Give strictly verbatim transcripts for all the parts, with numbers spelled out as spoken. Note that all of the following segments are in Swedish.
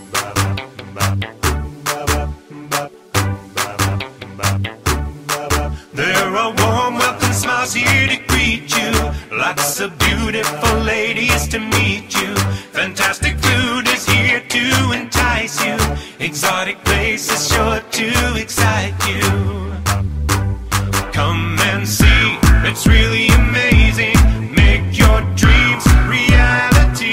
There are warm welcome smiles here to greet you. Lots of beautiful ladies to meet you. Fantastic food is here to entice you. Exotic places sure to excite you. Come and see, it's really amazing. Make your dreams reality.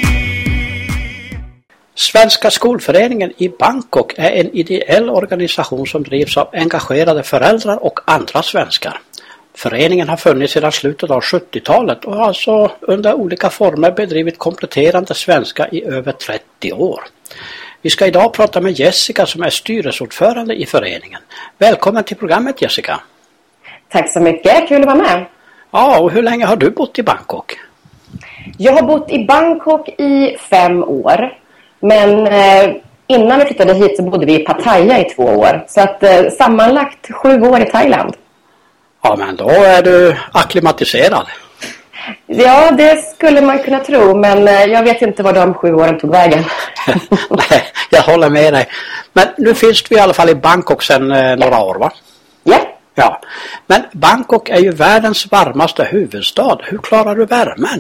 Svenska skolföreningen i Bangkok är en ideell organisation som drivs av engagerade föräldrar och andra svenskar. Föreningen har funnits sedan slutet av sjuttiotalet och har alltså under olika former bedrivit kompletterande svenska i över trettio år. Vi ska idag prata med Jessica som är styrelseordförande i föreningen. Välkommen till programmet, Jessica. Tack så mycket, kul att vara med. Ja, och hur länge har du bott i Bangkok? Jag har bott i Bangkok i fem år. Men eh, innan vi flyttade hit så bodde vi i Pattaya i två år. Så att eh, sammanlagt sju år i Thailand. Ja, men då är du akklimatiserad. Ja, det skulle man kunna tro. Men eh, jag vet inte var de sju åren tog vägen. Nej, jag håller med dig. Men nu finns vi i alla fall i Bangkok sedan eh, några år, va? Ja. Ja. Men Bangkok är ju världens varmaste huvudstad. Hur klarar du värmen?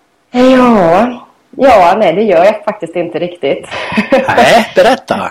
Ja... Ja, nej det gör jag faktiskt inte riktigt. Nej, berätta.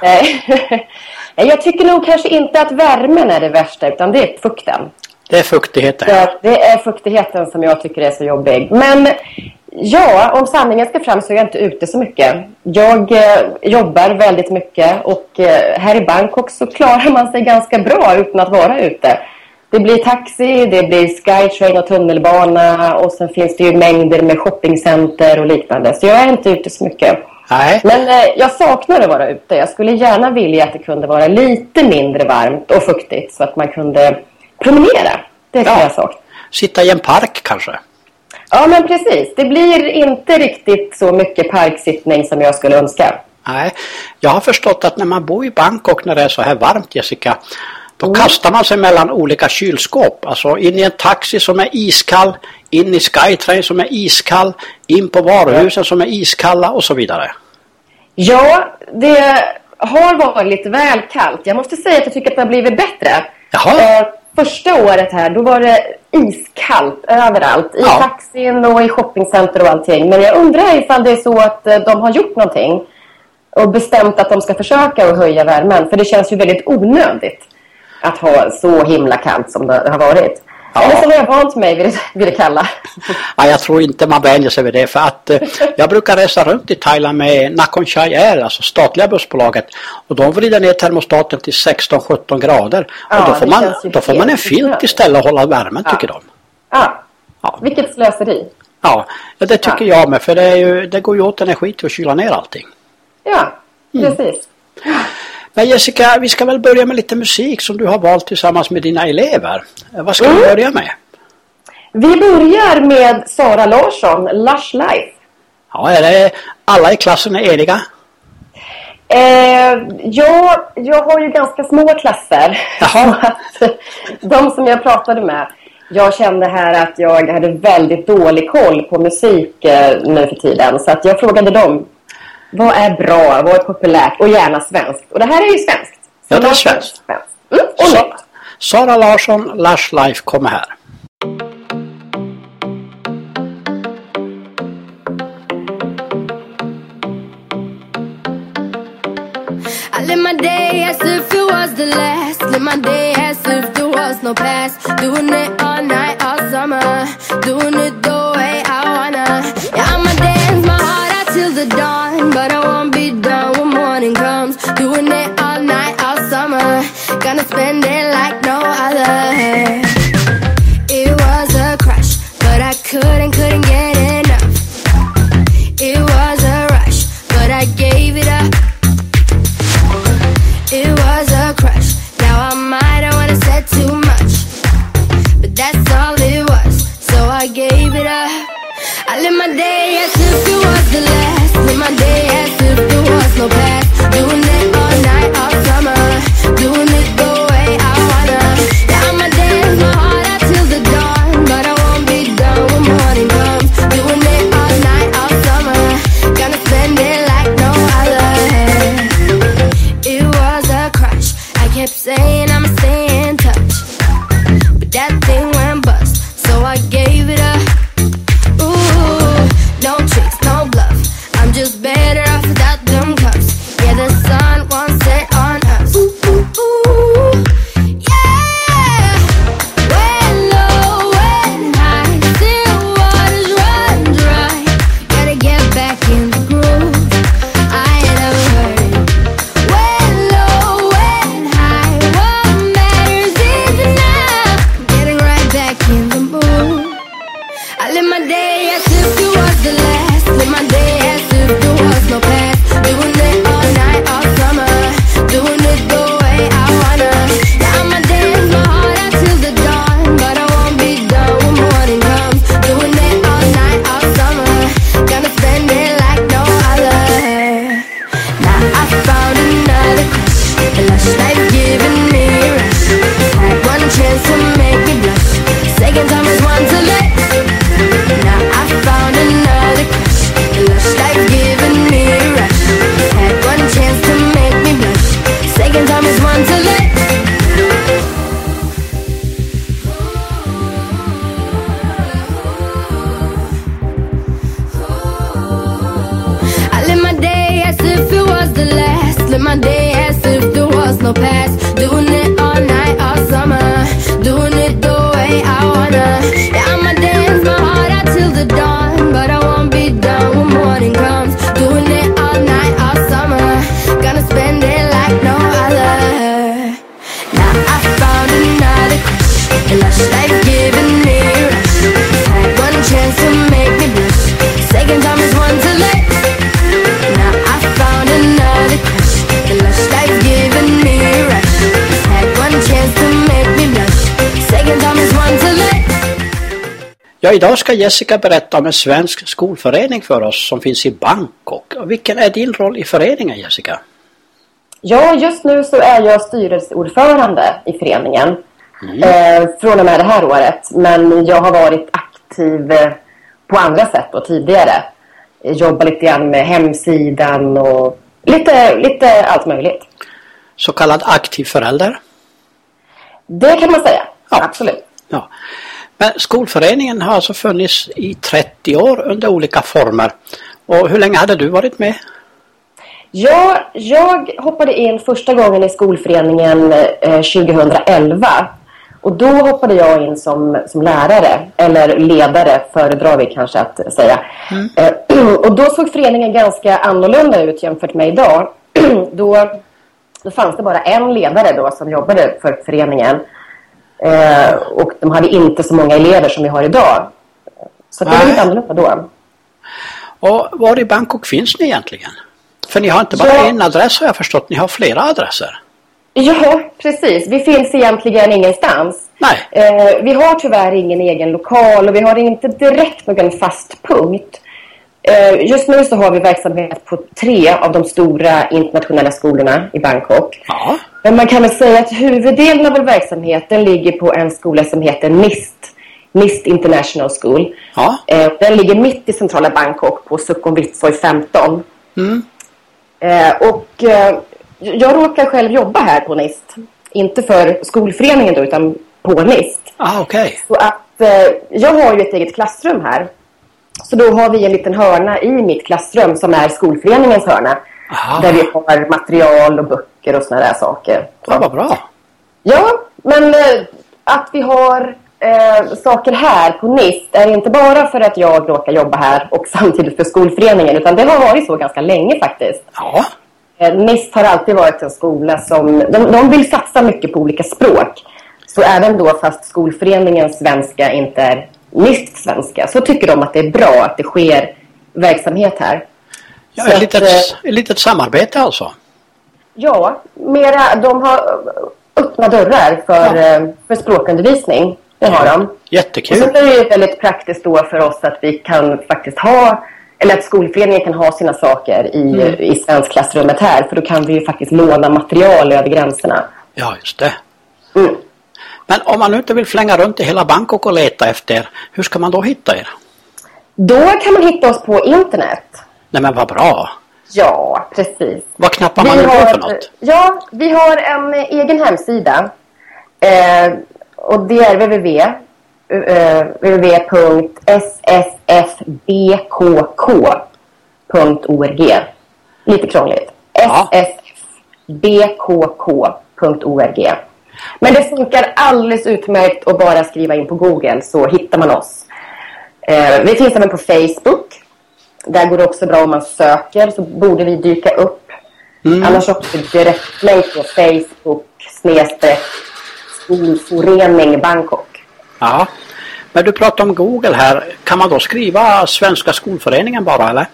Jag tycker nog kanske inte att värmen är det värsta utan det är fukten. Det är fuktigheten. Så det är fuktigheten som jag tycker är så jobbig. Men ja, om sanningen ska fram så är jag inte ute så mycket. Jag eh, jobbar väldigt mycket och eh, här i Bangkok så klarar man sig ganska bra utan att vara ute. Det blir taxi, det blir Skytrain och tunnelbana och sen finns det ju mängder med shoppingcenter och liknande. Så jag är inte ute så mycket. Nej. Men eh, jag saknar att vara ute. Jag skulle gärna vilja att det kunde vara lite mindre varmt och fuktigt så att man kunde promenera. Det kan ja. jag sakna. Sitta i en park kanske? Ja, men precis. Det blir inte riktigt så mycket parksittning som jag skulle önska. Nej, jag har förstått att när man bor i Bangkok när det är så här varmt, Jessica... Då mm. kastar man sig mellan olika kylskåp. Alltså in i en taxi som är iskall. In i Skytrain som är iskall. In på varuhusen som är iskalla och så vidare. Ja, det har varit lite väl kallt. Jag måste säga att jag tycker att det har blivit bättre. Jaha. Eh, första året här, då var det iskallt överallt. I ja. taxin och i shoppingcenter och allting. Men jag undrar ifall det är så att de har gjort någonting. Och bestämt att de ska försöka att höja värmen. För det känns ju väldigt onödigt. Att ha så himla kallt som det har varit. Ja. Eller så har jag vant mig vid det, vid det kalla. Ja, jag tror inte man vänjer sig vid det. För att eh, jag brukar resa runt i Thailand med Nakhon Chai Air, alltså statliga bussbolaget. Och de vrider ner termostaten till sexton sjutton grader. Ja, och då får, man, då får man en filt istället och hålla värmen, ja. tycker de. Ja. ja, vilket slöseri. Ja, ja det tycker ja. jag med. För det, är ju, det går ju åt energi till att kyla ner allting. Ja, precis. Mm. Men Jessica, vi ska väl börja med lite musik som du har valt tillsammans med dina elever. Vad ska mm. vi börja med? Vi börjar med Sara Larsson, Lush Life. Ja, är det alla i klassen är eniga? Eh, jag, jag har ju ganska små klasser. Jaha. Att de som jag pratade med, jag kände här att jag hade väldigt dålig koll på musik eh, nu för tiden. Så att jag frågade dem. Vad är bra, vad är populärt och gärna svenskt. Och det här är ju svenskt. Så ja, det är svenskt. Mm, och Sa- Sara Larsson, Lush Life kommer här. I live my day as if it was the last. Live my day as if there was no past. Doing it all night, all summer. Doing it the way I wanna. Yeah, I'ma dance my heart out till the dawn. But I won't be done when morning comes. Doing it all night, all summer. Gonna spend it like no other. It was a crush, but I couldn't, couldn't get enough. It was a rush, but I gave it up. It was a crush. Now I might have wanna said too much, but that's all it was. So I gave it up. I live my day as if it was the last. Live my day as if there was no past. Doing it all night, all summer. Doing it the way I wanna. Yeah, I'ma dance my heart out till the dawn, but I won't be done when morning comes. Doing it all night, all summer. Gonna spend it like no other. found another crush. A lush life giving me a rush. Had one chance to make me blush. Second time is one to let. Now I found another crush. A lush life giving me a rush. Had one chance to make me blush. Second time is one to let. Live my day as if there was no past. Doing it all night, all summer. Doing it the way I wanna. Yeah, I'ma dance my heart out till the dawn. But I won't be done when morning comes. Doing it all night, all summer. Gonna spend it like no other. Now I found another crush. A lush life giving me a rush. Had one chance to make me blush. Second time is one to let. Now I found another crush. The lush life giving me a rush. Had one chance to make me blush. Second time is one to let. Ja, idag ska Jessica berätta om en svensk skolförening för oss som finns i Bangkok. Vilken är din roll i föreningen, Jessica? Ja, just nu så är jag styrelseordförande i föreningen. Mm. Eh, från och med det här året. Men jag har varit aktiv eh, på andra sätt då, tidigare. Jag jobbar lite grann med hemsidan och lite, lite allt möjligt. Så kallad aktiv förälder? Det kan man säga, ja. Absolut. Ja. Men skolföreningen har alltså funnits i trettio år under olika former. Och hur länge hade du varit med? Ja, jag hoppade in första gången i skolföreningen eh, tjugohundraelva. Och då hoppade jag in som, som lärare, eller ledare föredrar vi kanske att säga. Mm. Eh, och då såg föreningen ganska annorlunda ut jämfört med idag. då, då fanns det bara en ledare då som jobbade för föreningen. Eh, och de hade inte så många elever som vi har idag. Så det var lite annorlunda då. Och var i Bangkok finns ni egentligen? För ni har inte bara ja. en adress har jag förstått, ni har flera adresser. Ja, precis. Vi finns egentligen ingenstans. Nej. Eh, vi har tyvärr ingen egen lokal och vi har inte direkt någon fast punkt. Eh, just nu så har vi verksamhet på tre av de stora internationella skolorna i Bangkok. Ja. Men man kan väl säga att huvuddelen av vår verksamhet den ligger på en skola som heter N I S T. N I S T International School. Ja. Eh, den ligger mitt i centrala Bangkok på Sukhumvit femton. Mm. Eh, och... Eh, Jag råkar själv jobba här på N I S T. Inte för skolföreningen då, utan på N I S T. Ah, okay. Så att eh, jag har ju ett eget klassrum här. Så då har vi en liten hörna i mitt klassrum som är skolföreningens hörna. Aha. Där vi har material och böcker och såna där saker. Ja, vad bra. Ja, men eh, att vi har eh, saker här på N I S T är inte bara för att jag råkar jobba här och samtidigt för skolföreningen. Utan det har varit så ganska länge faktiskt. Ja. N I S T har alltid varit en skola som... De, de vill satsa mycket på olika språk. Så även då fast skolföreningens svenska inte är N I S T-svenska så tycker de att det är bra att det sker verksamhet här. Ja, ett litet, att, ett litet samarbete alltså. Ja, mera, de har öppna dörrar för, ja. för språkundervisning. Det har de. Jättekul. Och så är det väldigt praktiskt då för oss att vi kan faktiskt ha... Eller att skolföreningen kan ha sina saker i, mm. i svensk klassrummet här. För då kan vi ju faktiskt låna material över gränserna. Ja, just det. Mm. Men om man inte vill flänga runt i hela Bangkok och leta efter, hur ska man då hitta er? Då kan man hitta oss på internet. Nej men vad bra. Ja, precis. Vad knappar man nu på för något? Ja, vi har en egen hemsida. Eh, och det är www. Uh, www punkt s s f b k k punkt org. Lite krångligt. Ja. s s f b k k punkt org. Men det funkar alldeles utmärkt att bara skriva in på Google så hittar man oss. Uh, vi finns även på Facebook. Där går det också bra om man söker så borde vi dyka upp. Mm. Annars också direkt länk på Facebook snedstreck skolförening Bangkok. Ja. Men du pratar om Google här. Kan man då skriva Svenska skolföreningen bara, eller?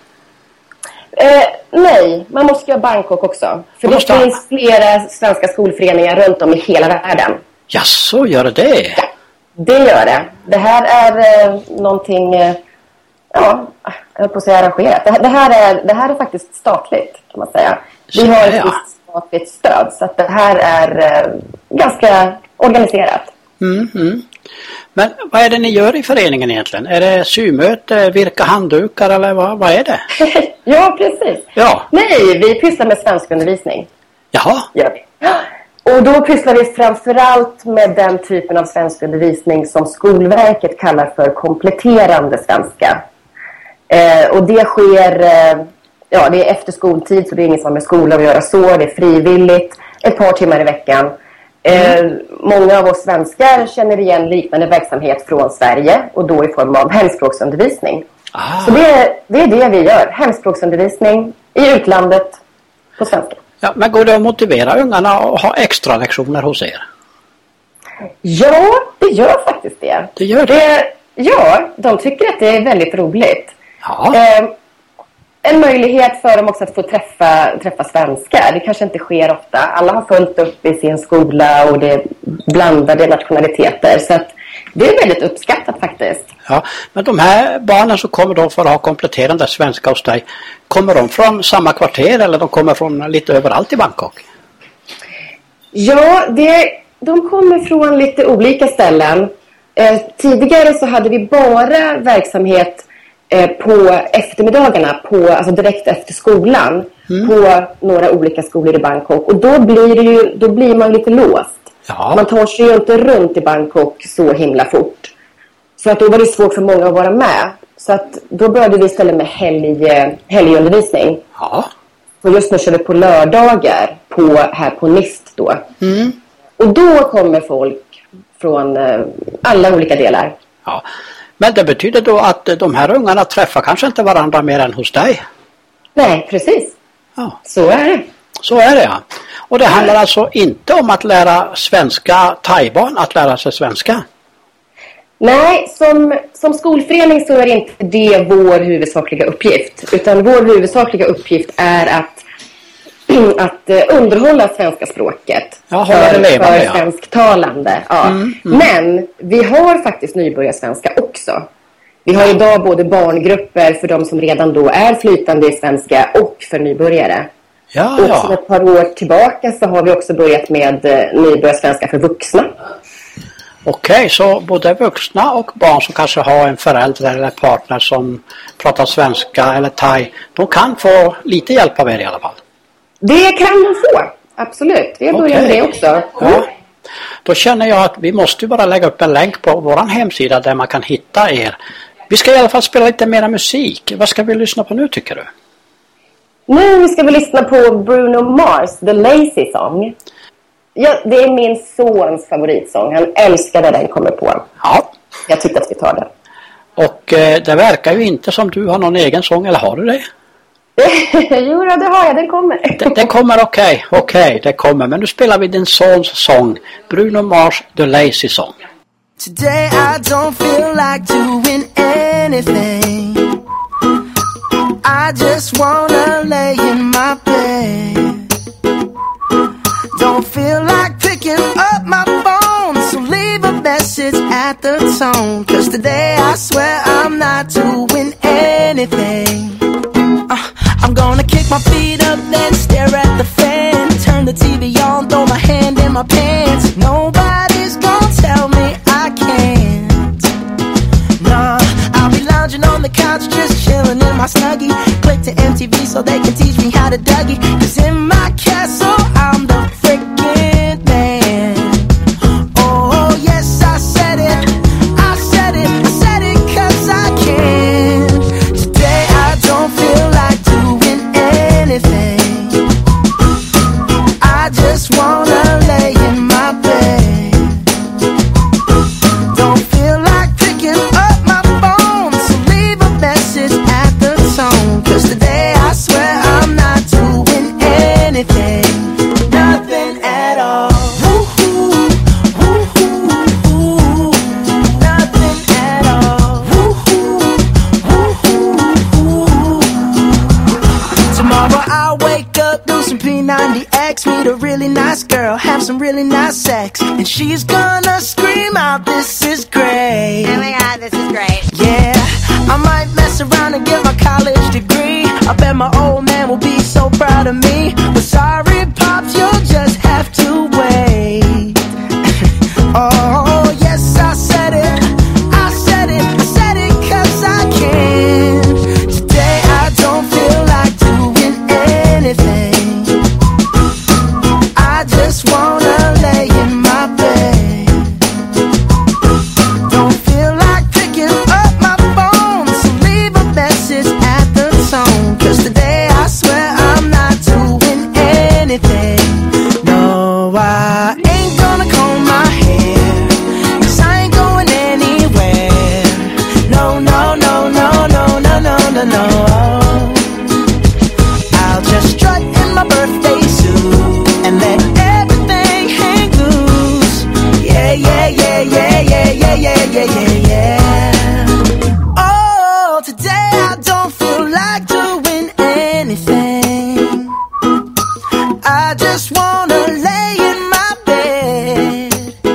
Eh, nej, man måste göra Bangkok också. För man det finns ha... flera svenska skolföreningar runt om i hela världen. Ja, så gör det? Ja, det gör det. Det här är eh, någonting, eh, ja, jag höll på att säga arrangerat. Det, det, här är, det här är faktiskt statligt, kan man säga. Vi har ett visst statligt stöd, så att det här är eh, ganska organiserat. Mm, mm. Men vad är det ni gör i föreningen egentligen? Är det symöte, virka handdukar eller vad, vad är det? Ja, precis. Ja. Nej, vi pysslar med svenskundervisning. Jaha. Gör vi. Och då pysslar vi framförallt med den typen av svenskundervisning som Skolverket kallar för kompletterande svenska. Eh, och det sker, eh, ja, det är efter skoltid, så det är inget som har med skolan att göra så. Det är frivilligt, ett par timmar i veckan. Eh, många av oss svenskar känner igen liknande verksamhet från Sverige, och då i form av hemspråksundervisning. Ah. Så det är, det är det vi gör, hemspråksundervisning i utlandet på svenska. Ja, men går det att motivera ungarna att ha extra lektioner hos er? Ja, det gör faktiskt det. Det gör det? det ja, de tycker att det är väldigt roligt. Ja. Eh, en möjlighet för dem också att få träffa, träffa svenskar. Det kanske inte sker ofta. Alla har fullt upp i sin skola och det är blandade nationaliteter. Så att det är väldigt uppskattat faktiskt. Ja, men de här barnen som kommer då för att ha kompletterande svenska hos dig, kommer de från samma kvarter eller de kommer från lite överallt i Bangkok? Ja, det, de kommer från lite olika ställen. Eh, tidigare så hade vi bara verksamhet eh, på eftermiddagarna, på, alltså direkt efter skolan, mm. på några olika skolor i Bangkok. Och då blir, det ju, då blir man lite låst. Ja. Man tar sig ju inte runt i Bangkok så himla fort. Så att då var det svårt för många att vara med. Så att då började vi istället med helg, helgundervisning. Ja. Och just nu kör vi på lördagar på, här på N I S T då. Mm. Och då kommer folk från eh, alla olika delar. Ja. Men det betyder då att de här ungarna träffar kanske inte varandra mer än hos dig? Nej, precis. Ja. Så är det. Så är det, ja. Och det handlar alltså inte om att lära svenska thaibarn att lära sig svenska? Nej, som, som skolförening så är inte det vår huvudsakliga uppgift. Utan vår huvudsakliga uppgift är att, att underhålla svenska språket. Ja, för, levande, för ja. svensktalande. Ja. Mm, mm. Men vi har faktiskt nybörjarsvenska också. Vi har idag både barngrupper för de som redan då är flytande i svenska och för nybörjare. Ja, och ja. sedan ett par år tillbaka så har vi också börjat med nybörjarsvenska för vuxna. Okej, så både vuxna och barn som kanske har en förälder eller partner som pratar svenska eller thai, de kan få lite hjälp av er i alla fall? Det kan de få, absolut. Vi har börjat med det också. Mm. Ja. Då känner jag att vi måste bara lägga upp en länk på vår hemsida där man kan hitta er. Vi ska i alla fall spela lite mera musik. Vad ska vi lyssna på nu tycker du? Nu ska vi lyssna på Bruno Mars, The Lazy Song. Ja, det är min sons favoritsång. Han älskar när den kommer på. Ja. Jag tyckte att vi tar den. Och eh, det verkar ju inte som du har någon egen sång, eller har du det? Jo, det har jag. Den kommer. Den, den kommer, okej. Okay. Okej, okay, det kommer. Men nu spelar vi din sons sång. Bruno Mars, The Lazy Song. Today I don't feel like doing anything. I just wanna lay in my bed. Don't feel like picking up my phone, so leave a message at the tone. Cause today I swear I'm not doing anything. uh, I'm gonna kick my feet up, then stare at the fan. Turn the T V on, throw my hand in my pants. Nobody's gonna tell me I can't. Nah, I'll be lounging on the couch, just chilling in my Snuggie. Click to M T V so they can teach me how to Dougie. Cause in my castle I'm the freaking man. Oh yes, I said it, I said it, I said it cause I can. Today I don't feel like doing anything. I just wanna lay in my bed. Don't feel like picking up my phone, so leave a message at the tone. Cause today I swear I'm not doing anything. Nothing at all. Woo-hoo, woo-hoo, woo-hoo. Nothing at all. Woo-hoo, woo-hoo, woo-hoo. Tomorrow I'll wake up, do some P ninety X, meet a really nice girl, have some really nice sex, and she's gonna scream out, this is great. Oh my god, this is great. Yeah, I might mess around and get my college degree. I bet my old man will be so proud of me. But sorry, Pops, you'll just have to wait. Oh, yes, I said it. I said it. I said it 'cause I can. Today I don't feel like doing anything. I just wanna lay in my bed. Don't feel like picking up my phone, so leave a message at the tone. 'Cause today I swear I'm not doing anything. No, I ain't gonna comb my hair, 'cause I ain't going anywhere. No, no, no, no, no, no, no, no, no. I'll just strut in my birthday suit and let everything hang loose. Yeah, yeah, yeah, yeah, yeah, yeah, yeah, yeah, yeah, yeah. Oh, today I don't feel like doing anything. I just wanna lay in my bed.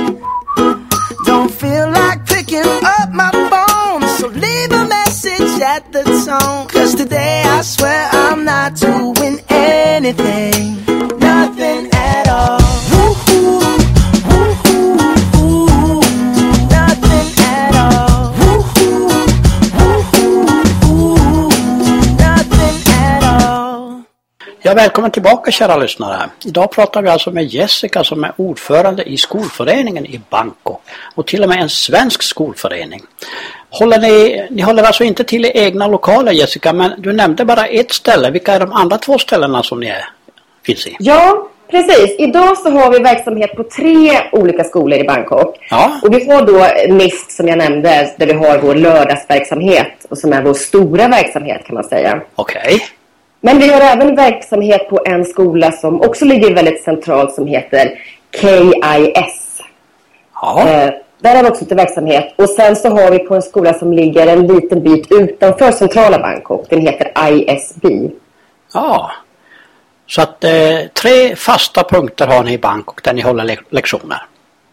Don't feel like picking up my phone, so leave a message at the tone. 'Cause today I swear I'm not doing anything. Nothing at all. Woo-hoo, woo-hoo, woo-hoo. Nothing at all. Woo-hoo, woo-hoo, woo-hoo. Nothing at all. Ja, välkommen tillbaka kära lyssnare. Idag pratar vi alltså med Jessica som är ordförande i skolföreningen i Bangkok. Och till och med en svensk skolförening. Håller ni, ni håller alltså inte till i egna lokaler Jessica, men du nämnde bara ett ställe. Vilka är de andra två ställena som ni är, finns i? Ja, precis. Idag så har vi verksamhet på tre olika skolor i Bangkok. Ja. Och vi har då M I S T som jag nämnde, där vi har vår lördagsverksamhet och som är vår stora verksamhet kan man säga. Okej. Men vi har även verksamhet på en skola som också ligger väldigt centralt som heter K I S. Ja. Eh, där har vi också lite verksamhet. Och sen så har vi på en skola som ligger en liten bit utanför centrala Bangkok. Den heter I S B. Ja. Så att eh, tre fasta punkter har ni i Bangkok där ni håller le- lektioner.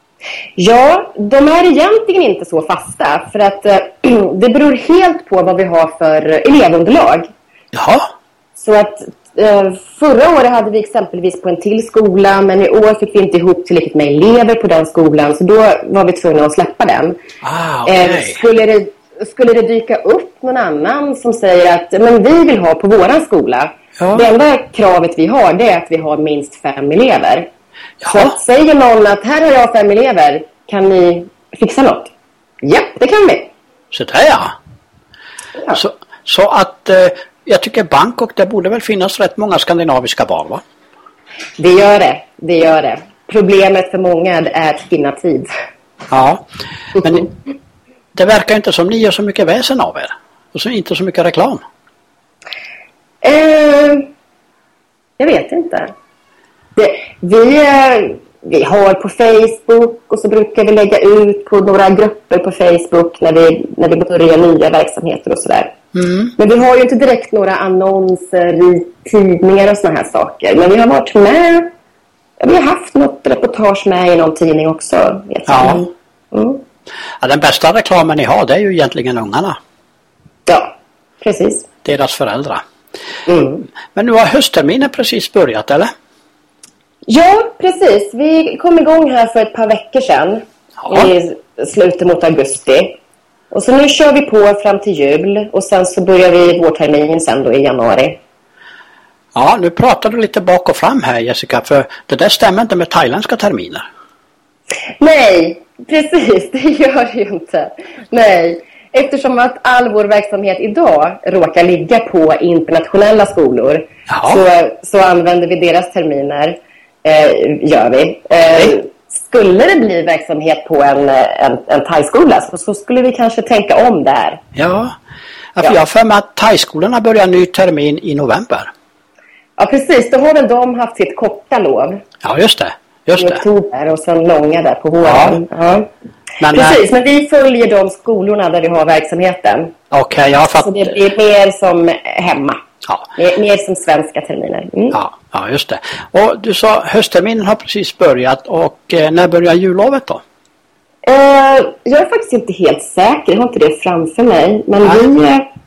Ja, de är egentligen inte så fasta. För att eh, det beror helt på vad vi har för elevunderlag. Jaha. Så att eh, förra året hade vi exempelvis på en till skola, men i år fick vi inte ihop tillräckligt med elever på den skolan, så då var vi tvungna att släppa den. Ah, okay. eh, skulle, det, skulle det dyka upp någon annan som säger att men vi vill ha på våran skola, ja. Det enda kravet vi har det är att vi har minst fem elever. Ja. Så att säger någon att här har jag fem elever, kan ni fixa något? Ja, det kan vi. Så där ja. Ja. Så, så att... Eh, jag tycker Bangkok, det borde väl finnas rätt många skandinaviska barn, va? Det gör det, det gör det. Problemet för många är att finna tid. Ja, men det verkar inte som ni gör så mycket väsen av er. Och så inte så mycket reklam. Eh, jag vet inte. Det, vi, eh, vi har på Facebook och så brukar vi lägga ut på några grupper på Facebook när vi, när vi börjar nya verksamheter och sådär. Mm. Men vi har ju inte direkt några annonser i tidningar och såna här saker. Men vi har varit med. Vi har haft något reportage med i någon tidning också. Vet ja. Mm. Ja, den bästa reklamen ni har, det är ju egentligen ungarna. Ja, precis. Deras föräldrar. Mm. Men nu har höstterminen precis börjat, eller? Ja, precis. Vi kom igång här för ett par veckor sedan. Ja. I slutet mot augusti. Och så nu kör vi på fram till jul. Och sen så börjar vi vårterminen sen då i januari. Ja, nu pratar du lite bak och fram här Jessica. För det där stämmer inte med thailändska terminer. Nej, precis. Det gör det ju inte. Nej, eftersom att all vår verksamhet idag råkar ligga på internationella skolor. Så, så använder vi deras terminer. Eh, gör vi. Eh, skulle det bli verksamhet på en, en, en thaiskola så, så skulle vi kanske tänka om där. Ja, ja för jag har för mig att thaiskolorna börjar ny termin i november. Ja, precis. Då har väl de haft sitt korta lov. Ja, just det. Just I det. oktober och sen långa där på våren. Ja. Ja. Men, precis, men vi följer de skolorna där vi har verksamheten. Okej, okay, jag har fattat. Så det blir mer som hemma. Ja. Mer, mer som svenska terminer. Mm. Ja, ja, just det. Och du sa höstterminen har precis börjat och eh, när börjar jullovet då? Eh, jag är faktiskt inte helt säker, jag har inte det framför mig. Men vi,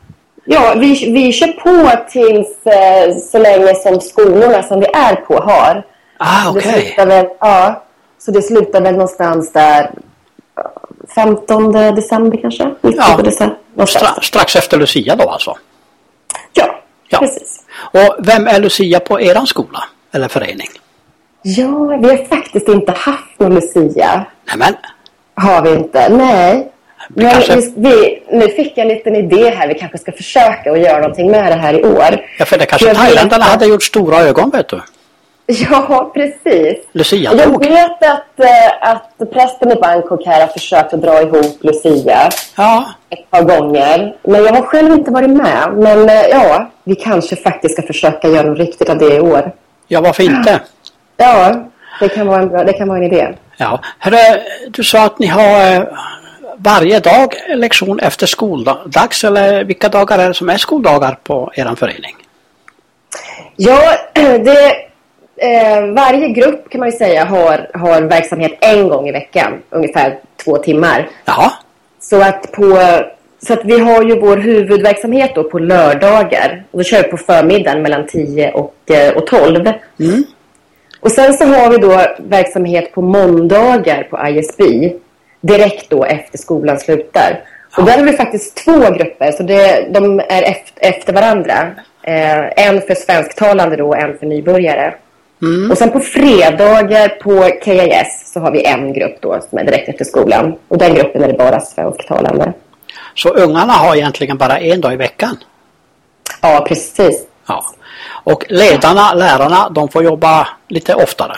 Ja, vi, vi kör på tills eh, så länge som skolorna som vi är på har. Ah, okej. Okay. Ja, så det slutar väl någonstans där femtonde december kanske? Ja, december, stra- strax efter Lucia då alltså? Ja, ja, precis. Och vem är Lucia på eran skola eller förening? Ja, vi har faktiskt inte haft någon Lucia. Nämen. Har vi inte, nej. Men kanske... vi, vi, nu fick jag en liten idé här. Vi kanske ska försöka att göra någonting med det här i år. Ja, för det kanske thailändarna hade gjort stora ögon, vet du. Ja, precis. Lucia jag tog. vet att, att prästen i Bangkok här har försökt att dra ihop Lucia ja. ett par gånger. Men jag har själv inte varit med. Men ja, vi kanske faktiskt ska försöka göra något riktigt av det i år. Ja, varför inte? Ja, det kan vara en, bra, det kan vara en idé. Ja, Hörru, du sa att ni har varje dag lektion efter skoldags, eller vilka dagar är det som är skoldagar på er förening? Ja, det, eh, varje grupp kan man ju säga har, har verksamhet en gång i veckan, ungefär två timmar. Ja. Så att, på, så att vi har ju vår huvudverksamhet då på lördagar. Och då kör vi på förmiddagen mellan tio och, och tolv. Mm. Och sen så har vi då verksamhet på måndagar på I S B. Direkt då efter skolan slutar. Och där har vi faktiskt två grupper. Så det, de är efter, efter varandra. Eh, en för svensktalande då och en för nybörjare. Mm. Och sen på fredagar på K I S så har vi en grupp då som är direkt efter skolan. Och den gruppen är det bara svensktalande. Så ungarna har egentligen bara en dag i veckan? Ja, precis. Ja. Och ledarna, lärarna, de får jobba lite oftare?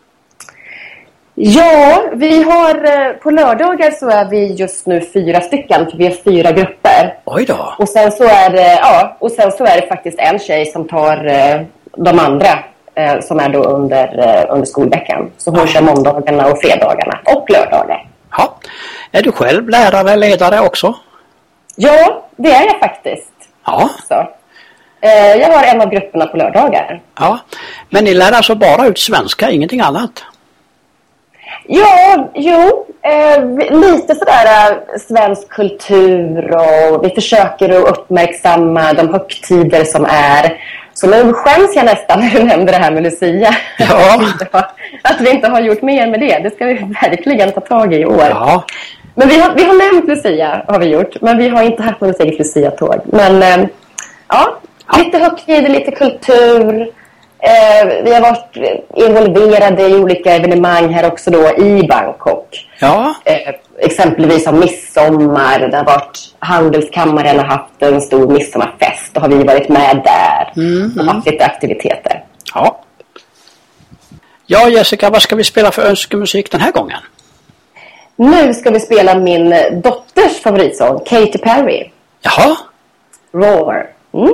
Ja, vi har på lördagar så är vi just nu fyra stycken, för vi har fyra grupper. Oj då. Och sen så är det, ja, och sen så är det faktiskt en tjej som tar eh, de andra eh, som är då under, eh, under skolveckan. Så hon kör måndagarna och fredagarna och lördagar. Ja. Är du själv lärare, ledare också? Ja, det är jag faktiskt. Ja. Så. Eh, jag har en av grupperna på lördagar. Ja, men ni lär alltså bara ut svenska, ingenting annat? Ja, jo, eh, lite sådär äh, svensk kultur, och vi försöker att uppmärksamma de högtider som är. Så nu skäms jag nästan när du nämnde det här med Lucia. Ja. Att vi inte har gjort mer med det. Det ska vi verkligen ta tag i i år. Ja. Men vi har, vi har nämnt Lucia, har vi gjort. Men vi har inte haft något eget Lucia-tåg. Men eh, ja, lite högtider, lite kultur. Eh, vi har varit involverade i olika evenemang här också då i Bangkok. Ja. Eh, exempelvis om midsommar. Det har varit, handelskammaren har haft en stor midsommarfest. Och har vi varit med där. Mm, och haft lite aktiviteter. Ja. Ja, Jessica, vad ska vi spela för önskemusik den här gången? Nu ska vi spela min dotters favoritsång, Katy Perry. Jaha. Roar. Mm.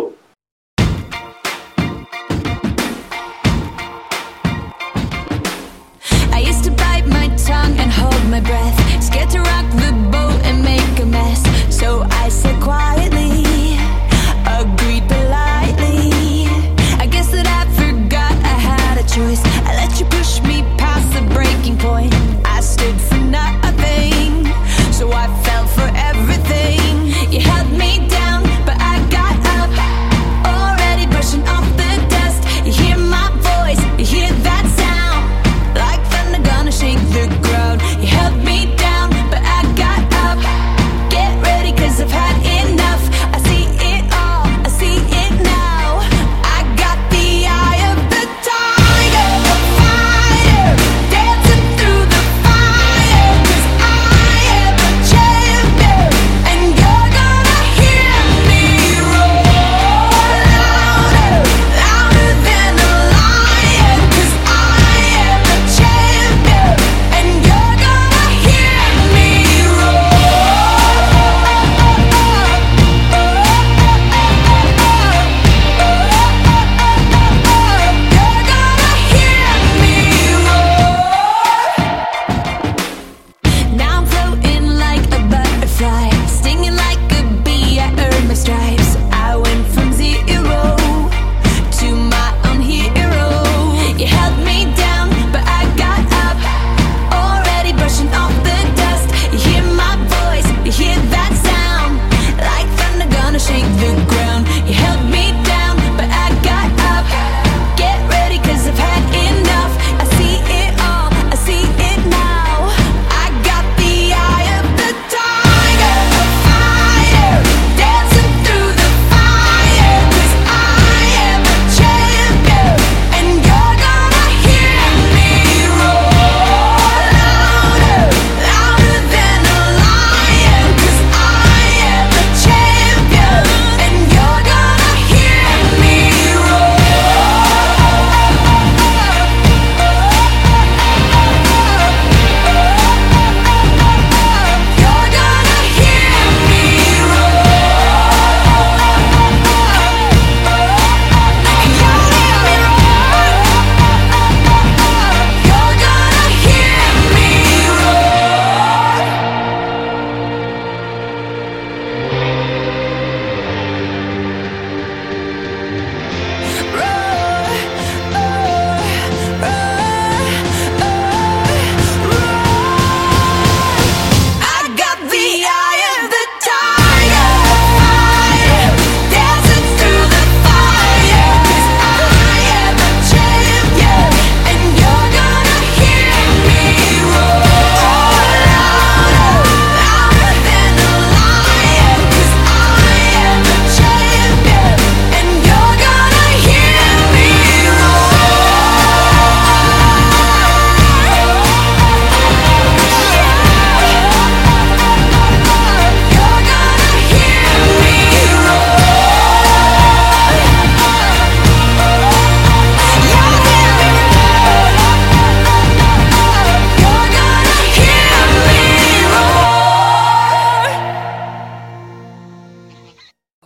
My breath, scared to rock the boat and make a mess. So I said quietly, agreed politely. I guess that I forgot I had a choice. I let you push me past the breaking point. I stood for nothing, so I fell for everything. You held me down, but I got up.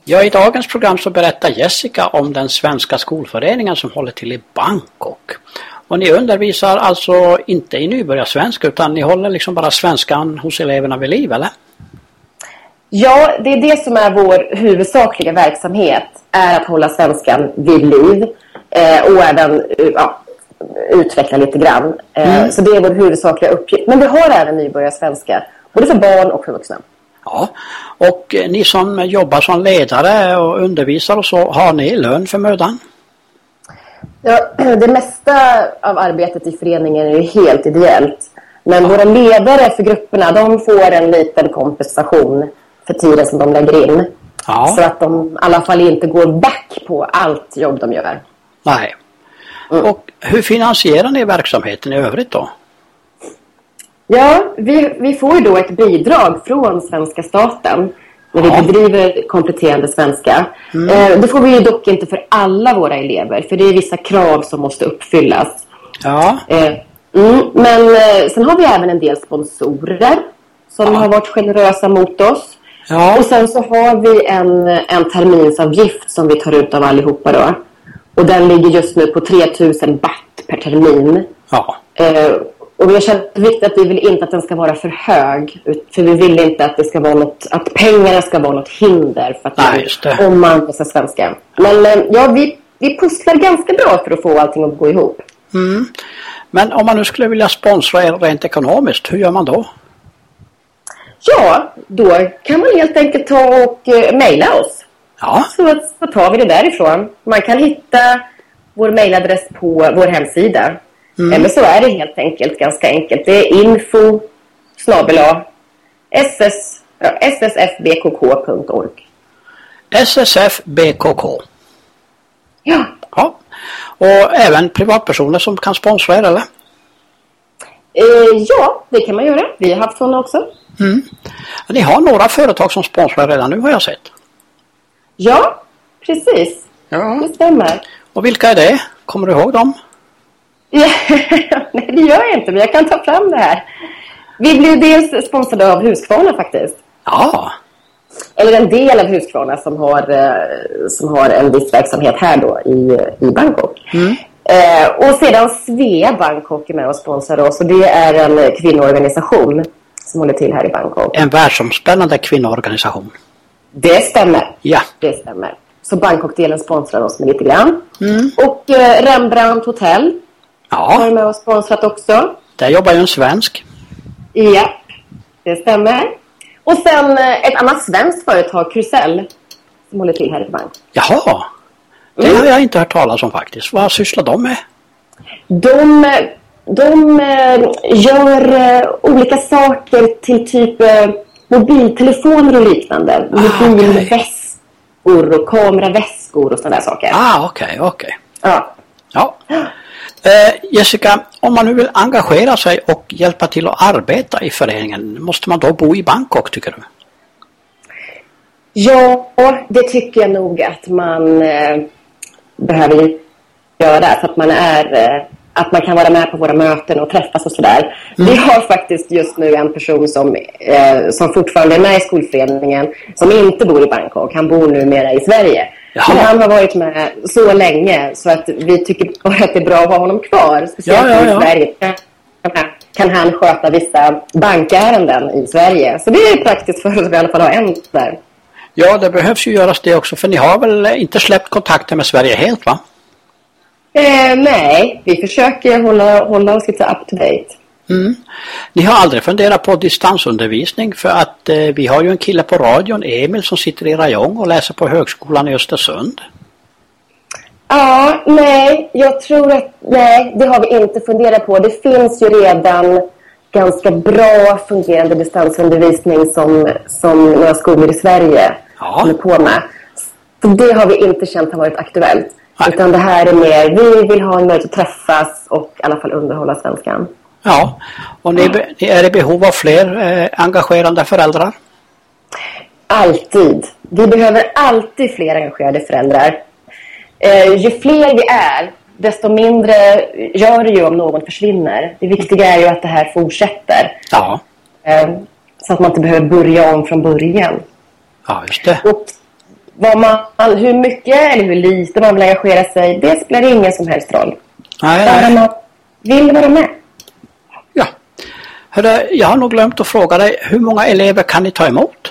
Ja, i dagens program så berättar Jessica om den svenska skolföreningen som håller till i Bangkok. Och ni undervisar alltså inte i nybörjarsvenska utan ni håller liksom bara svenskan hos eleverna vid liv, eller? Ja, det är det som är vår huvudsakliga verksamhet, är att hålla svenskan vid liv eh, och även ja, utveckla lite grann. Eh, mm. Så det är vår huvudsakliga uppgift. Men vi har även nybörjarsvenska, både för barn och för vuxna. Ja, och ni som jobbar som ledare och undervisar och så, har ni lön för mödan? Ja, det mesta av arbetet i föreningen är ju helt ideellt. Men ja. Våra ledare för grupperna, de får en liten kompensation för tiden som de lägger in. Ja. Så att de i alla fall inte går back på allt jobb de gör. Nej. Mm. Och hur finansierar ni verksamheten i övrigt då? Ja, vi, vi får ju då ett bidrag från svenska staten när vi ja. bedriver kompletterande svenska. Mm. Eh, det får vi ju dock inte för alla våra elever, för det är vissa krav som måste uppfyllas. Ja. Eh, mm, men eh, sen har vi även en del sponsorer som ja. har varit generösa mot oss. Ja. Och sen så har vi en, en terminsavgift som vi tar ut av allihopa då. Och den ligger just nu på tre tusen baht per termin. Ja. Eh, och vi har känt det viktigt att vi vill inte att den ska vara för hög. För vi vill inte att det ska vara något, att pengarna ska vara något hinder för att Nej, man, om man läser svenska. Men eh, ja, vi, vi pusslar ganska bra för att få allting att gå ihop. Mm. Men om man nu skulle vilja sponsra er rent ekonomiskt, hur gör man då? Ja, då kan man helt enkelt ta och uh, mejla oss. Ja. Så, så tar vi det därifrån. Man kan hitta vår mejladress på vår hemsida. Mm. Eller så är det helt enkelt ganska enkelt. Det är info snabel-a ss s s f b k k punkt org. S S F B K K. Ja. Ja. Och även privatpersoner som kan sponsra er, eller? Eh, ja, det kan man göra. Vi har haft sådana också. Mm. Ni har några företag som sponsrar redan nu, har jag sett. Ja, precis. Ja. Det stämmer. Och vilka är det? Kommer du ihåg dem? Nej, det gör jag inte, men jag kan ta fram det här. Vi blev dels sponsrade av Husqvarna faktiskt. Ja. Eller en del av Husqvarna som har, som har en viss verksamhet här då i, i Bangkok. Mm. Eh, och sedan Svea Bangkok är med och sponsrar oss. Och det är en kvinnoorganisation som håller till här i Bangkok. En världsomspännande kvinnoorganisation. Det stämmer. Ja. Det stämmer. Så Bangkok-delen sponsrar oss med lite grann. Mm. Och eh, Rembrandt Hotel ja. har med och sponsrat också. Där jobbar ju en svensk. Ja, det stämmer. Och sen eh, ett annat svenskt företag, Krusell, som håller till här i Bangkok. Jaha. Det mm. har jag inte hört talas om faktiskt. Vad sysslar de med? De, de eh, gör eh, olika saker till typ eh, mobiltelefoner och liknande. Ah, mobilväskor och kameraväskor och sådana där saker. Ah, okej, okay, okej. Okay. Ja. Ja. Eh, Jessica, om man nu vill engagera sig och hjälpa till att arbeta i föreningen, måste man då bo i Bangkok, tycker du? Ja, det tycker jag nog att man eh, behöver göra så att man är eh, att man kan vara med på våra möten och träffas och sådär. Mm. Vi har faktiskt just nu en person som, eh, som fortfarande är med i skolföreningen som inte bor i Bangkok. Han bor numera i Sverige. Jaha. Men han har varit med så länge så att vi tycker bara att det är bra att ha honom kvar. Speciellt ja, ja, ja. i Sverige kan, kan han sköta vissa bankärenden i Sverige. Så det är praktiskt för oss att i alla fall ha en där. Ja, det behövs ju göras det också, för ni har väl inte släppt kontakten med Sverige helt, va? Eh, nej, vi försöker hålla, hålla oss lite up to date. Mm. Ni har aldrig funderat på distansundervisning, för att eh, vi har ju en kille på radion, Emil, som sitter i Rayong och läser på högskolan i Östersund. Ja, nej, jag tror att nej, det har vi inte funderat på. Det finns ju redan ganska bra fungerande distansundervisning som, som några skolor i Sverige ja. håller på med. Så det har vi inte känt har varit aktuellt. Nej. Utan det här är mer, vi vill ha en möjlighet att träffas och i alla fall underhålla svenskan. Ja, och ni, ni är i behov av fler eh, engagerande föräldrar? Alltid. Vi behöver alltid fler engagerade föräldrar. Eh, ju fler vi är, desto mindre gör det ju om någon försvinner. Det viktiga är ju att det här fortsätter. Ja. Eh, så att man inte behöver börja om från början. Ja, just det. Och vad man, hur mycket eller hur lite man vill engagera sig, det spelar ingen som helst roll. Nej, Bara nej. man vill vara med. Ja. Hörru, jag har nog glömt att fråga dig, hur många elever kan ni ta emot?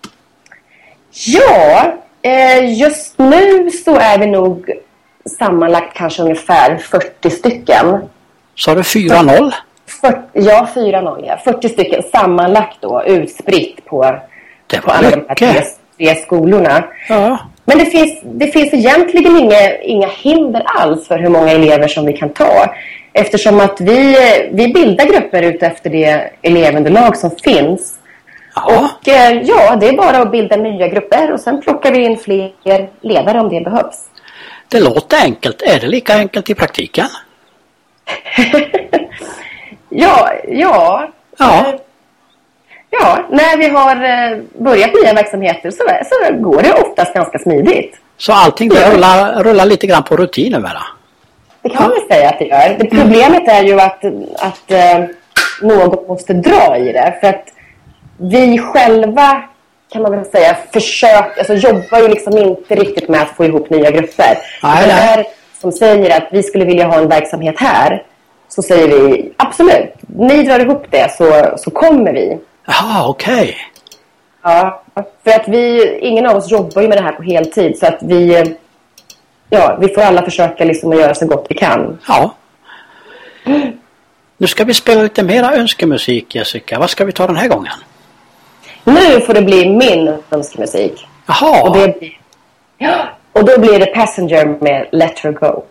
Ja, eh, just nu så är vi nog sammanlagt kanske ungefär fyrtio stycken. Sa du fyra noll? fyrtio, ja, fyra noll, ja. fyrtio stycken sammanlagt då, utspritt på, Det på var alla de här tre, mycket. tre skolorna. Ja. Men det finns, det finns egentligen inga, inga hinder alls för hur många elever som vi kan ta. Eftersom att vi, vi bildar grupper ut efter det elevunderlag som finns. Ja. Och eh, ja, det är bara att bilda nya grupper och sen plockar vi in fler ledare om det behövs. Det låter enkelt. Är det lika enkelt i praktiken? Ja, ja. Ja. Eh, Ja, när vi har eh, börjat nya verksamheter så, så går det oftast ganska smidigt. Så allting det rullar, rullar lite grann på rutin numera? Det kan man väl säga att det gör. Det problemet är ju att, att eh, någon måste dra i det. För att vi själva, kan man väl säga, försöker, alltså jobbar ju liksom inte riktigt med att få ihop nya grupper. Nej, det nej. är som säger att vi skulle vilja ha en verksamhet här, så säger vi absolut, ni drar ihop det så, så kommer vi. Ja, okej. Ja, för att vi, ingen av oss jobbar ju med det här på heltid, så att vi, ja, vi får alla försöka liksom att göra så gott vi kan. Ja. Nu ska vi spela lite mera önskemusik, Jessica. Vad ska vi ta den här gången? Nu får det bli min önskemusik. Jaha. Och, det blir, ja, och då blir det Passenger med Let Her Go.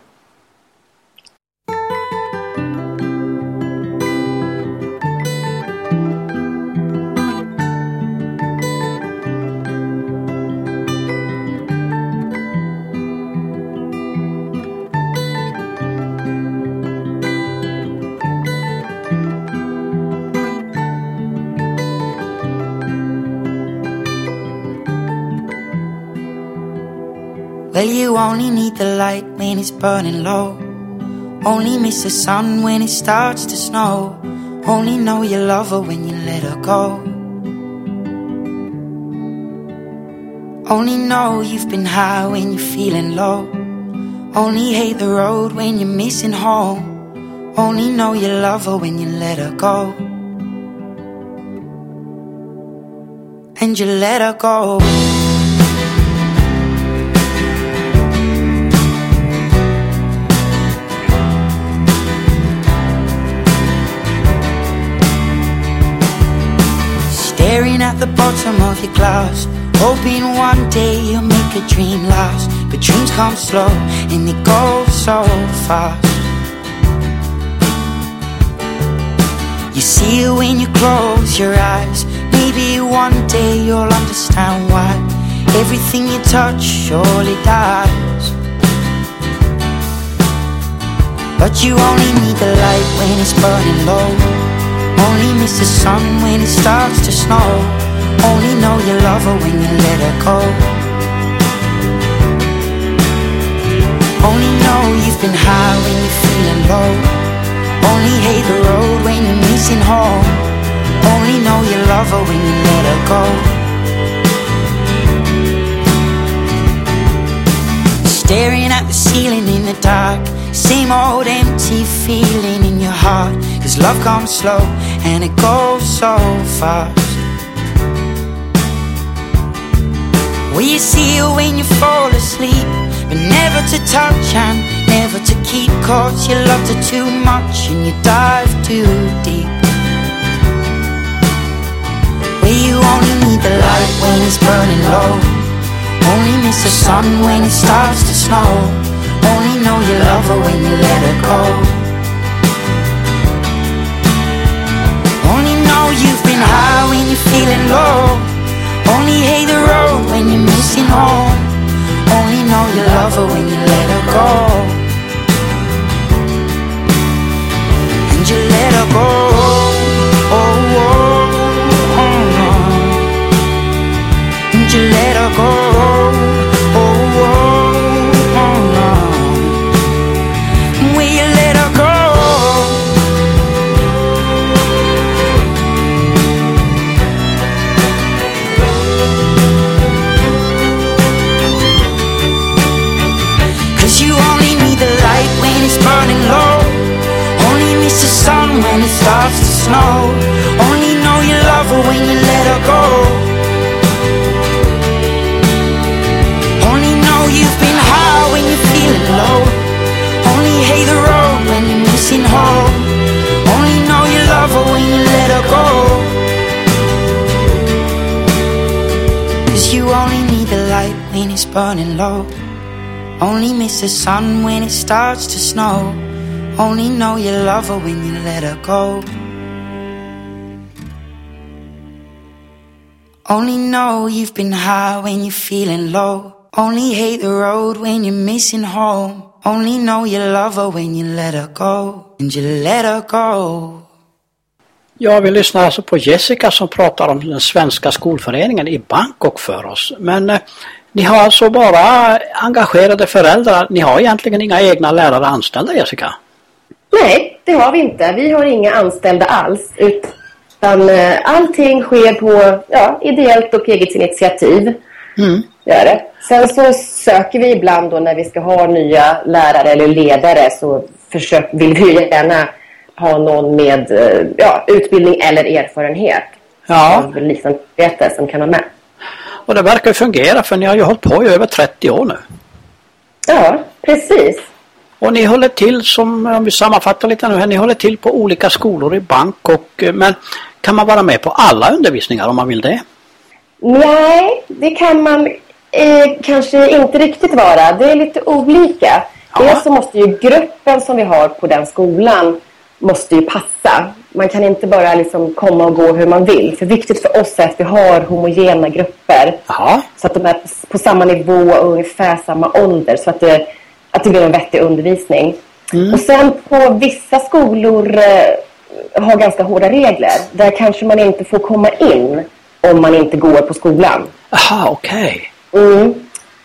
Well, you only need the light when it's burning low. Only miss the sun when it starts to snow. Only know you love her when you let her go. Only know you've been high when you're feeling low. Only hate the road when you're missing home. Only know you love her when you let her go. And you let her go. Staring at the bottom of your glass, hoping one day you'll make a dream last. But dreams come slow and they go so fast. You see it when you close your eyes. Maybe one day you'll understand why everything you touch surely dies. But you only need the light when it's burning low. Only miss the sun when it starts to snow. Only know you love her when you let her go. Only know you've been high when you're feeling low. Only hate the road when you're missing home. Only know you love her when you let her go. Staring at the ceiling in the dark, same old empty feeling in your heart. Cause love comes slow and it goes so fast. Will you see her when you fall asleep, but never to touch and never to keep? Cause you loved her too much and you dive too deep. Well, you only need the light when it's burning low. Only miss the sun when it starts to snow. Only know you love her when you let her go. Only know you've been high when you're feeling low. Only hate the road when you're missing home. Only know you love her when you let her go. And you let her go. Oh, oh, oh, oh. And you let her go. Oh, oh, oh, oh. Will you let her when it starts to snow. Only know you love her when you let her go. Only know you've been high when you're feeling low. Only hate the road when you're missing home. Only know you love her when you let her go. Cause you only need the light when it's burning low. Only miss the sun when it starts to snow. Only know you love her when you let her go. Only know you've been high when you're feeling low. Only hate the road when you're missing home. Only know you love her when you let her go. And you let her go. Ja, vi lyssnar alltså på Jessica som pratar om den svenska skolföreningen i Bangkok för oss. Men eh, ni har alltså bara engagerade föräldrar. Ni har egentligen inga egna lärare anställda, Jessica? Nej, det har vi inte. Vi har inga anställda alls. Utan eh, allting sker på ja, ideellt och eget initiativ. Mm. Gör det. Sen så söker vi ibland då när vi ska ha nya lärare eller ledare så försök, vill vi gärna ha någon med ja, utbildning eller erfarenhet ja. av livsarbete som kan vara med. Och det verkar fungera för ni har ju hållit på i över trettio år nu. Ja, precis. Och ni håller till, som om vi sammanfattar lite nu här, ni håller till på olika skolor i Bangkok. Men kan man vara med på alla undervisningar om man vill det? Nej, det kan man eh, kanske inte riktigt vara. Det är lite olika. Ja. Dels så måste ju gruppen som vi har på den skolan måste ju passa. Man kan inte bara liksom komma och gå hur man vill. För viktigt för oss är att vi har homogena grupper. Aha. Så att de är på, på samma nivå och ungefär samma ålder. Så att det, att det blir en vettig undervisning. Mm. Och sen på vissa skolor eh, har ganska hårda regler. Där kanske man inte får komma in om man inte går på skolan. Aha, okej. Okay. Mm.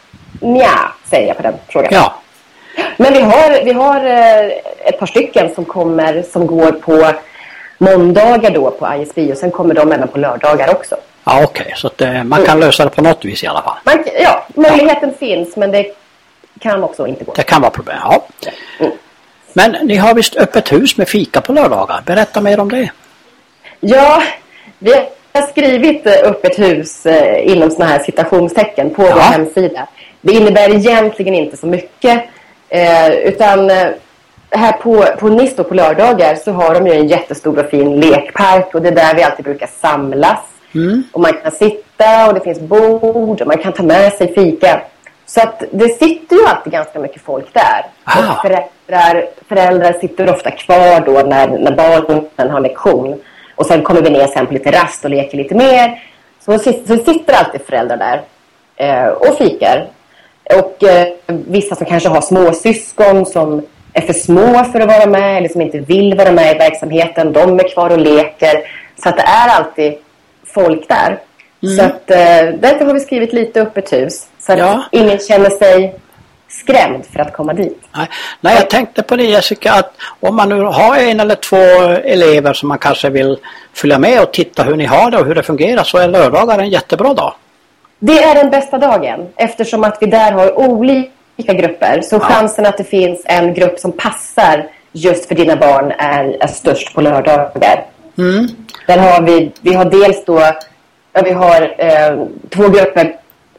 Nja, säger jag på den frågan. Ja. Men vi har, vi har ett par stycken som kommer som går på måndagar då på I S B och sen kommer de även på lördagar också. Ja, okej. Okay. Så att eh, man kan lösa det på något vis i alla fall. Man, ja, möjligheten ja. finns men det kan också inte gå. Det kan vara problem, ja. Mm. Men ni har visst öppet hus med fika på lördagar. Berätta mer om det. Ja, vi har skrivit öppet hus eh, inom såna här citationstecken på ja. vår hemsida. Det innebär egentligen inte så mycket. Eh, utan eh, här på, på N I S T på lördagar så har de ju en jättestor och fin lekpark. Och det är där vi alltid brukar samlas. Mm. Och man kan sitta och det finns bord och man kan ta med sig fika. Så att det sitter ju alltid ganska mycket folk där. Ah. Och föräldrar, föräldrar sitter ofta kvar då när, när barnen har lektion. Och sen kommer vi ner sen på lite rast och leker lite mer. Så, så sitter alltid föräldrar där eh, och fikar. Och eh, vissa som kanske har små syskon som är för små för att vara med eller som inte vill vara med i verksamheten, de är kvar och leker. Så att det är alltid folk där. Mm. Så att eh, därför har vi skrivit lite öppet hus. Så att ja. ingen känner sig skrämd för att komma dit. Nej, Nej jag tänkte på det, Jessica, att om man nu har en eller två elever som man kanske vill följa med och titta hur ni har det och hur det fungerar, så är lördagar en jättebra dag. Det är den bästa dagen eftersom att vi där har olika grupper. Så ja. chansen att det finns en grupp som passar just för dina barn är, är störst på lördagar. Mm. Där har vi, vi har dels då, ja, vi har eh, två grupper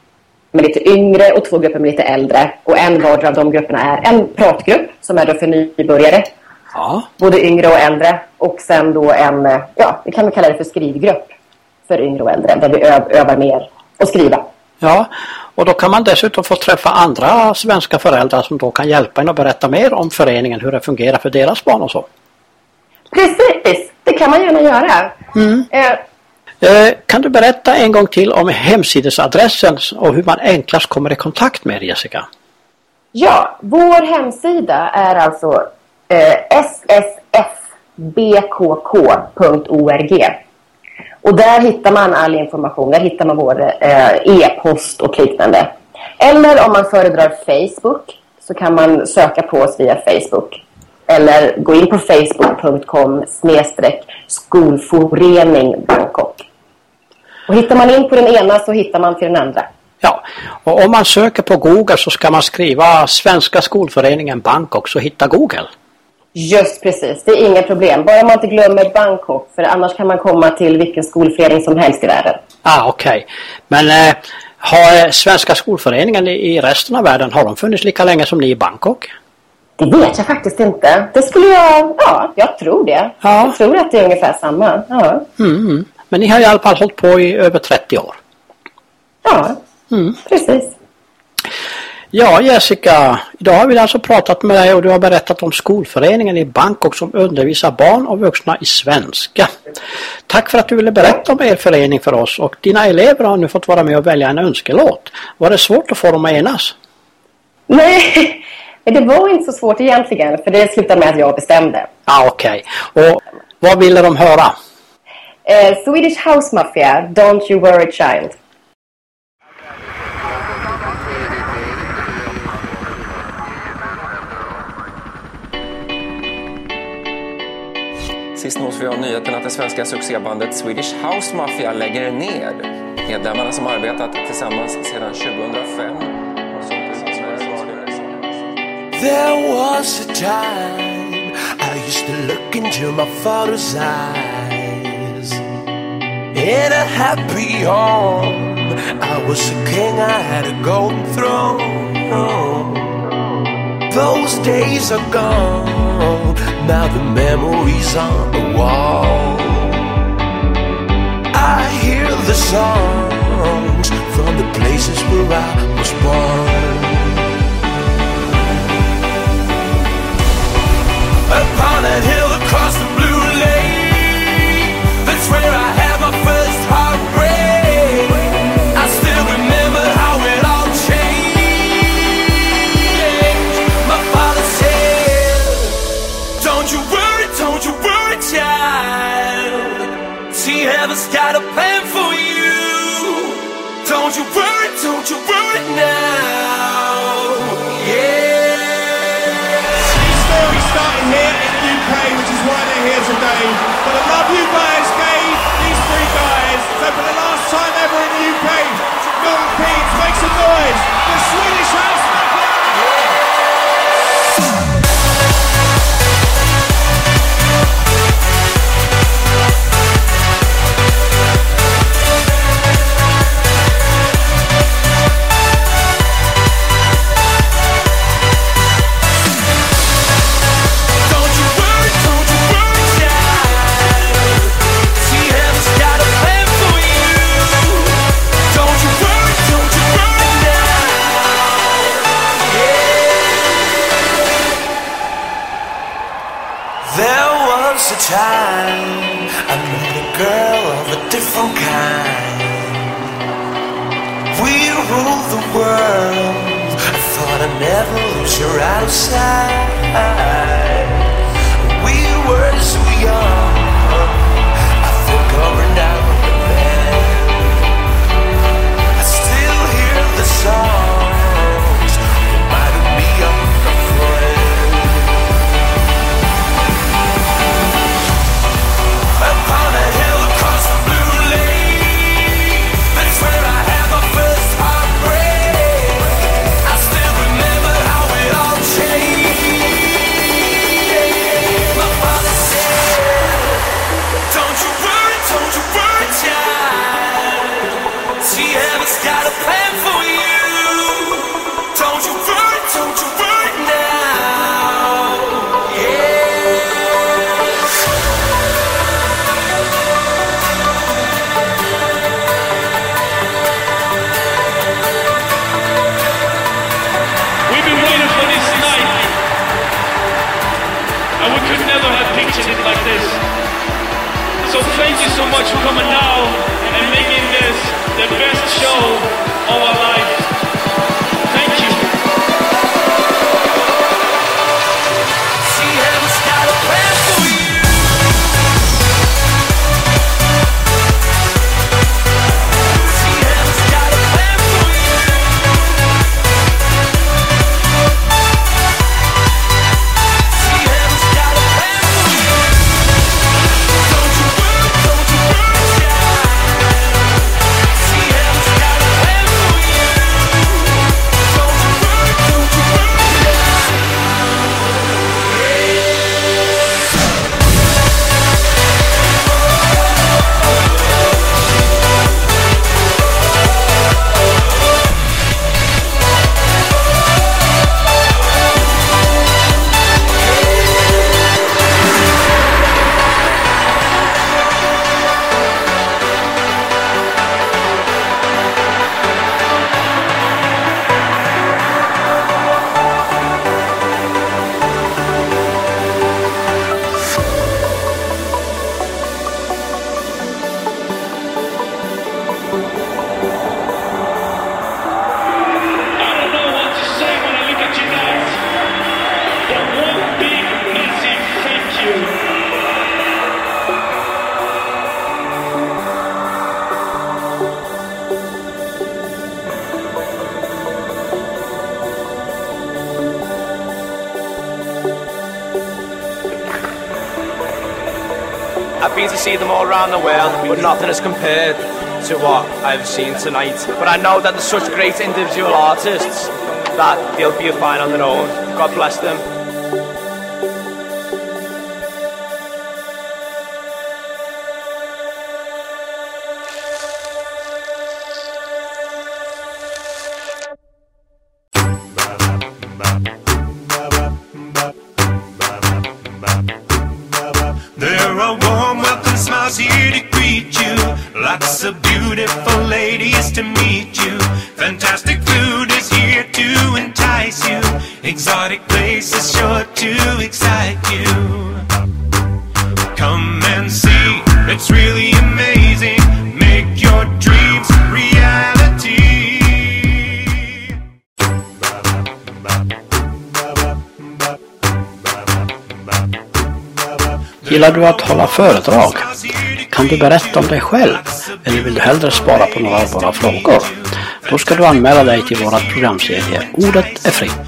med lite yngre och två grupper med lite äldre. Och en vardera av de grupperna är en pratgrupp som är då för nybörjare. Ja. Både yngre och äldre. Och sen då en, ja, vi kan kalla det för skrivgrupp för yngre och äldre. Där vi ö- övar mer och skriva. Ja, och då kan man dessutom få träffa andra svenska föräldrar som då kan hjälpa en att berätta mer om föreningen, hur det fungerar för deras barn och så. Precis, det kan man gärna göra. Mm. Eh, eh, kan du berätta en gång till om hemsidesadressen och hur man enklast kommer i kontakt med Jessica? Ja, vår hemsida är alltså eh, s s f b k k punkt org. Och där hittar man all information. Där hittar man vår eh, e-post och liknande. Eller om man föredrar Facebook så kan man söka på oss via Facebook. Eller gå in på facebook punkt com snedstreck skolforening Bangkok. Och hittar man in på den ena så hittar man till den andra. Ja, och om man söker på Google så ska man skriva Svenska skolföreningen Bangkok så hittar Google. Just precis, det är inga problem. Bara man inte glömmer Bangkok, för annars kan man komma till vilken skolförening som helst i världen. Ah, okej. Okay. Men eh, har svenska skolföreningen i, i resten av världen, har de funnits lika länge som ni i Bangkok? Det vet jag faktiskt inte. Det skulle jag, ja, jag tror det. Ja. Jag tror att det är ungefär samma. Ja. Mm, men ni har i alla fall hållit på i över trettio år. Ja, mm. precis. Ja, Jessica, idag har vi alltså pratat med dig och du har berättat om skolföreningen i Bangkok som undervisar barn och vuxna i svenska. Tack för att du ville berätta om er förening för oss, och dina elever har nu fått vara med och välja en önskelåt. Var det svårt att få dem att enas? Nej, det var inte så svårt egentligen, för det slutade med att jag bestämde. Ja, ah, okej. Okay. Och vad ville de höra? Uh, Swedish House Mafia, Don't You Worry Child. Sist nås vi av nyheten att det svenska succébandet Swedish House Mafia lägger ner. Medlemmarna som arbetat tillsammans sedan tjugohundrafem. There was a time I used to look into my father's eyes. In a happy home I was a king, I had a golden throne. Those days are gone, now the memories on the wall. I hear the songs from the places where I was born. Upon that hill across the blue lake, that's where I had my first heartbreak. I still remember how it all changed. My father said, don't you worry, don't you worry, child. See, heaven's got a plan for you. Don't you worry, don't you worry now. Yeah. Starting here in the U K, which is why they're here today. But I love you guys gave these three guys. So for the last time ever in the U K, Milton Keynes, make some noise. The Swedish House Mafia. Time I met a girl of a different kind. We ruled the world. I thought I'd never lose her outside. We were so young, I think of her now and then. I still hear the songs reminding me of a friend. Upon a hill across the blue lake, that's where I had my first heartbreak. I still remember how it all changed. My father said, don't you worry, don't you worry, child. See, heaven's got a plan for you. Don't you worry, don't you worry now. Yeah. It like this. So thank you so much for coming now and making this the best show of our life. Thank you. See, heaven's got a plan for you. See, heaven's got a plan for you. See, heaven's got a plan for you. Don't you worry, don't you worry, child. See, heaven's got a plan for you. I've been to see them all around the world, but nothing is compared to what I've seen tonight. But I know that they're such great individual artists that they'll be fine on their own. God bless them. There are warm welcome smiles here to greet you. Lots of beautiful ladies to meet you. Fantastic food is here to entice you. Exotic places sure to excite you. Come and see, it's really amazing. Make your dreams reality. Gillar du att hålla föredrag? Kan du berätta om dig själv? Eller vill du hellre svara på några av våra frågor? Då ska du anmäla dig till vårat programserie Ordet är fritt.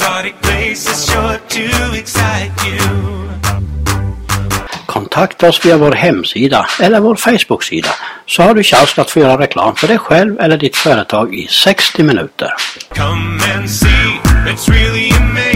Kontakta oss via vår hemsida eller vår Facebook-sida så har du chans att få göra reklam för dig själv eller ditt företag i sextio minuter. Come and see, it's really amazing.